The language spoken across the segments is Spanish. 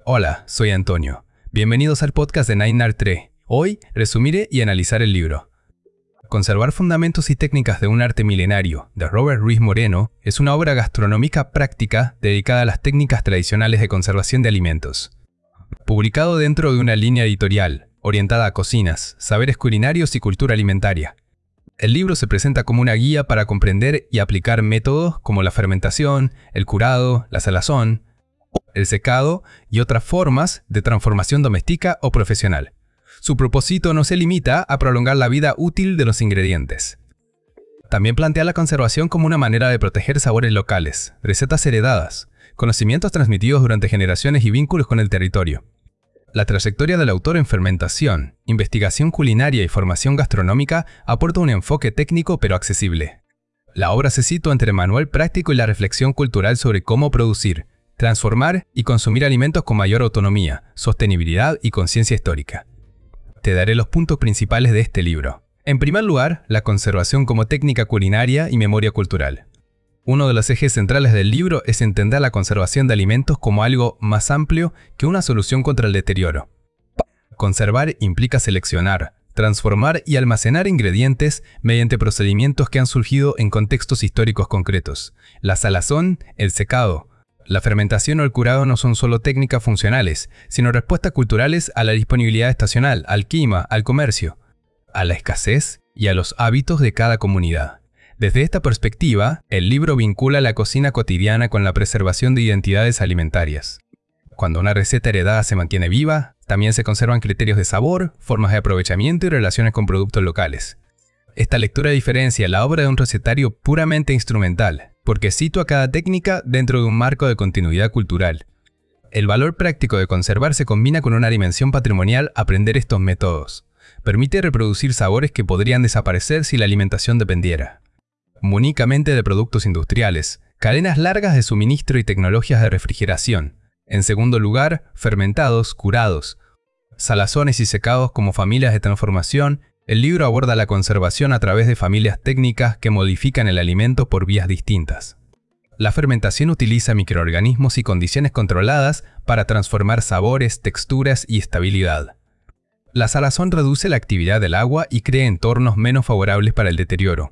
Hola, soy Antonio. Bienvenidos al podcast de Nine Art 3. Hoy resumiré y analizar el libro. Conservar fundamentos y técnicas de un arte milenario, de Robert Ruiz Moreno, es una obra gastronómica práctica dedicada a las técnicas tradicionales de conservación de alimentos. Publicado dentro de una línea editorial, orientada a cocinas, saberes culinarios y cultura alimentaria. El libro se presenta como una guía para comprender y aplicar métodos como la fermentación, el curado, la salazón, el secado y otras formas de transformación doméstica o profesional. Su propósito no se limita a prolongar la vida útil de los ingredientes. También plantea la conservación como una manera de proteger sabores locales, recetas heredadas, conocimientos transmitidos durante generaciones y vínculos con el territorio. La trayectoria del autor en fermentación, investigación culinaria y formación gastronómica aporta un enfoque técnico pero accesible. La obra se sitúa entre el manual práctico y la reflexión cultural sobre cómo producir, transformar y consumir alimentos con mayor autonomía, sostenibilidad y conciencia histórica. Te daré los puntos principales de este libro. En primer lugar, la conservación como técnica culinaria y memoria cultural. Uno de los ejes centrales del libro es entender la conservación de alimentos como algo más amplio que una solución contra el deterioro. Conservar implica seleccionar, transformar y almacenar ingredientes mediante procedimientos que han surgido en contextos históricos concretos. La salazón, el secado, la fermentación o el curado no son solo técnicas funcionales, sino respuestas culturales a la disponibilidad estacional, al clima, al comercio, a la escasez y a los hábitos de cada comunidad. Desde esta perspectiva, el libro vincula la cocina cotidiana con la preservación de identidades alimentarias. Cuando una receta heredada se mantiene viva, también se conservan criterios de sabor, formas de aprovechamiento y relaciones con productos locales. Esta lectura diferencia la obra de un recetario puramente instrumental, porque sitúa cada técnica dentro de un marco de continuidad cultural. El valor práctico de conservar se combina con una dimensión patrimonial aprender estos métodos. Permite reproducir sabores que podrían desaparecer si la alimentación dependiera únicamente de productos industriales, cadenas largas de suministro y tecnologías de refrigeración. En segundo lugar, fermentados, curados, salazones y secados como familias de transformación. El libro aborda la conservación a través de familias técnicas que modifican el alimento por vías distintas. La fermentación utiliza microorganismos y condiciones controladas para transformar sabores, texturas y estabilidad. La salazón reduce la actividad del agua y crea entornos menos favorables para el deterioro.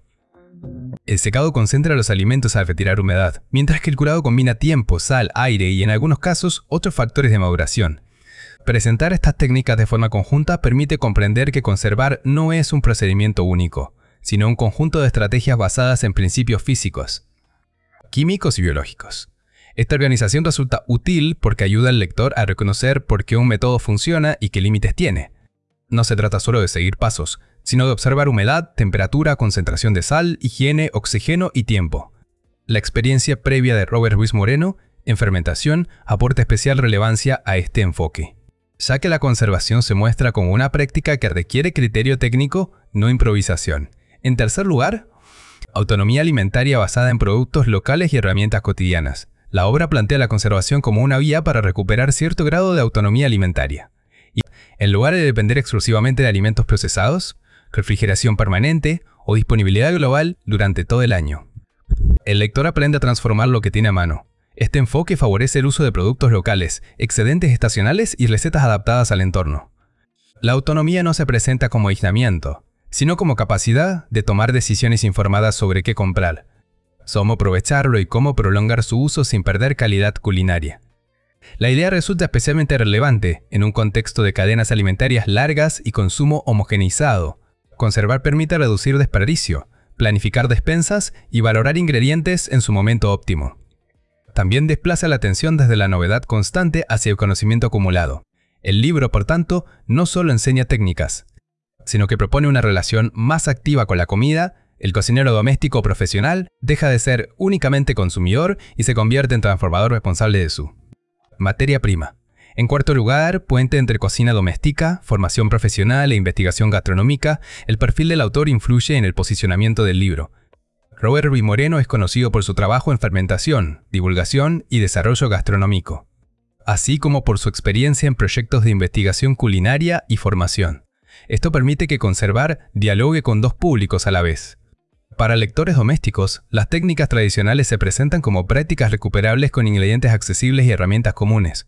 El secado concentra los alimentos al retirar humedad, mientras que el curado combina tiempo, sal, aire y en algunos casos otros factores de maduración. Presentar estas técnicas de forma conjunta permite comprender que conservar no es un procedimiento único, sino un conjunto de estrategias basadas en principios físicos, químicos y biológicos. Esta organización resulta útil porque ayuda al lector a reconocer por qué un método funciona y qué límites tiene. No se trata solo de seguir pasos, sino de observar humedad, temperatura, concentración de sal, higiene, oxígeno y tiempo. La experiencia previa de Robert Ruiz Moreno en fermentación aporta especial relevancia a este enfoque, ya que la conservación se muestra como una práctica que requiere criterio técnico, no improvisación. En tercer lugar, autonomía alimentaria basada en productos locales y herramientas cotidianas. La obra plantea la conservación como una vía para recuperar cierto grado de autonomía alimentaria. Y en lugar de depender exclusivamente de alimentos procesados, refrigeración permanente o disponibilidad global durante todo el año. El lector aprende a transformar lo que tiene a mano. Este enfoque favorece el uso de productos locales, excedentes estacionales y recetas adaptadas al entorno. La autonomía no se presenta como aislamiento, sino como capacidad de tomar decisiones informadas sobre qué comprar, cómo aprovecharlo y cómo prolongar su uso sin perder calidad culinaria. La idea resulta especialmente relevante en un contexto de cadenas alimentarias largas y consumo homogeneizado. Conservar permite reducir desperdicio, planificar despensas y valorar ingredientes en su momento óptimo. También desplaza la atención desde la novedad constante hacia el conocimiento acumulado. El libro, por tanto, no solo enseña técnicas, sino que propone una relación más activa con la comida. El cocinero doméstico o profesional deja de ser únicamente consumidor y se convierte en transformador responsable de su materia prima. En cuarto lugar, puente entre cocina doméstica, formación profesional e investigación gastronómica. El perfil del autor influye en el posicionamiento del libro. Robert Ruiz Moreno es conocido por su trabajo en fermentación, divulgación y desarrollo gastronómico, así como por su experiencia en proyectos de investigación culinaria y formación. Esto permite que conservar dialogue con dos públicos a la vez. Para lectores domésticos, las técnicas tradicionales se presentan como prácticas recuperables con ingredientes accesibles y herramientas comunes.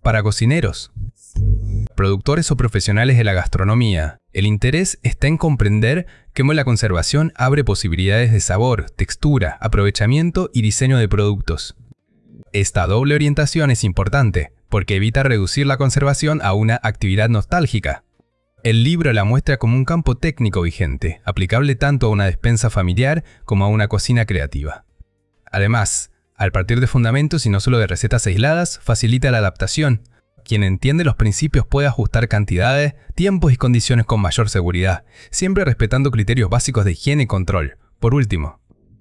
Para cocineros, productores o profesionales de la gastronomía, el interés está en comprender cómo la conservación abre posibilidades de sabor, textura, aprovechamiento y diseño de productos. Esta doble orientación es importante, porque evita reducir la conservación a una actividad nostálgica. El libro la muestra como un campo técnico vigente, aplicable tanto a una despensa familiar como a una cocina creativa. Además, al partir de fundamentos y no solo de recetas aisladas, facilita la adaptación. Quien entiende los principios puede ajustar cantidades, tiempos y condiciones con mayor seguridad, siempre respetando criterios básicos de higiene y control. Por último,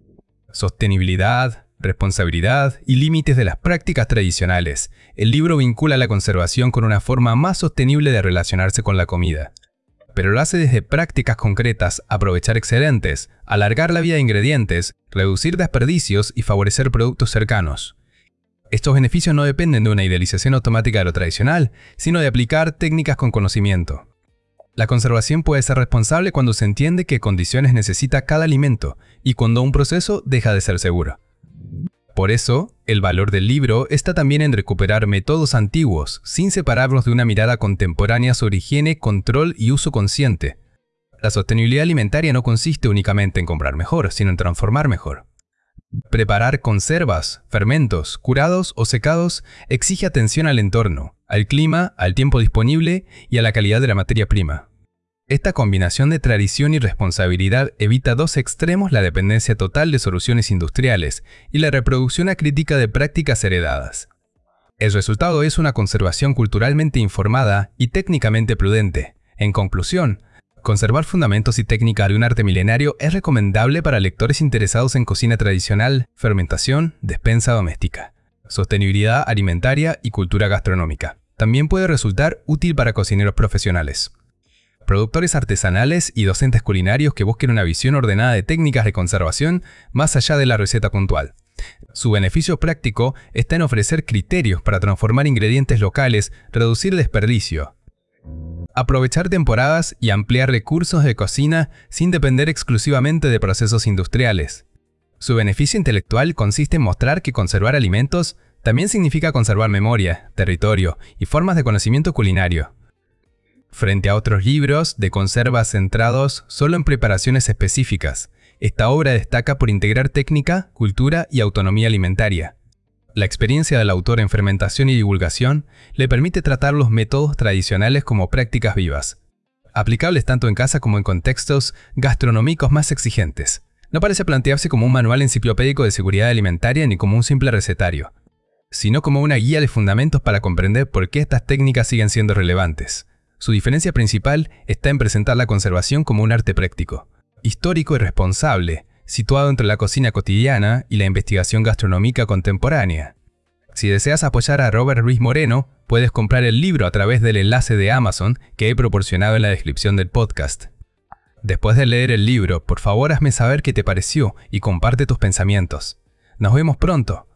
sostenibilidad, responsabilidad y límites de las prácticas tradicionales. El libro vincula la conservación con una forma más sostenible de relacionarse con la comida. Pero lo hace desde prácticas concretas, aprovechar excedentes, alargar la vida de ingredientes, reducir desperdicios y favorecer productos cercanos. Estos beneficios no dependen de una idealización automática de lo tradicional, sino de aplicar técnicas con conocimiento. La conservación puede ser responsable cuando se entiende qué condiciones necesita cada alimento y cuando un proceso deja de ser seguro. Por eso, el valor del libro está también en recuperar métodos antiguos, sin separarlos de una mirada contemporánea sobre higiene, control y uso consciente. La sostenibilidad alimentaria no consiste únicamente en comprar mejor, sino en transformar mejor. Preparar conservas, fermentos, curados o secados exige atención al entorno, al clima, al tiempo disponible y a la calidad de la materia prima. Esta combinación de tradición y responsabilidad evita dos extremos: la dependencia total de soluciones industriales y la reproducción acrítica de prácticas heredadas. El resultado es una conservación culturalmente informada y técnicamente prudente. En conclusión, conservar fundamentos y técnicas de un arte milenario es recomendable para lectores interesados en cocina tradicional, fermentación, despensa doméstica, sostenibilidad alimentaria y cultura gastronómica. También puede resultar útil para cocineros profesionales, productores artesanales y docentes culinarios que busquen una visión ordenada de técnicas de conservación más allá de la receta puntual. Su beneficio práctico está en ofrecer criterios para transformar ingredientes locales, reducir desperdicio, aprovechar temporadas y ampliar recursos de cocina sin depender exclusivamente de procesos industriales. Su beneficio intelectual consiste en mostrar que conservar alimentos también significa conservar memoria, territorio y formas de conocimiento culinario. Frente a otros libros de conserva centrados solo en preparaciones específicas, esta obra destaca por integrar técnica, cultura y autonomía alimentaria. La experiencia del autor en fermentación y divulgación le permite tratar los métodos tradicionales como prácticas vivas, aplicables tanto en casa como en contextos gastronómicos más exigentes. No parece plantearse como un manual enciclopédico de seguridad alimentaria ni como un simple recetario, sino como una guía de fundamentos para comprender por qué estas técnicas siguen siendo relevantes. Su diferencia principal está en presentar la conservación como un arte práctico, histórico y responsable, situado entre la cocina cotidiana y la investigación gastronómica contemporánea. Si deseas apoyar a Robert Ruiz Moreno, puedes comprar el libro a través del enlace de Amazon que he proporcionado en la descripción del podcast. Después de leer el libro, por favor hazme saber qué te pareció y comparte tus pensamientos. Nos vemos pronto.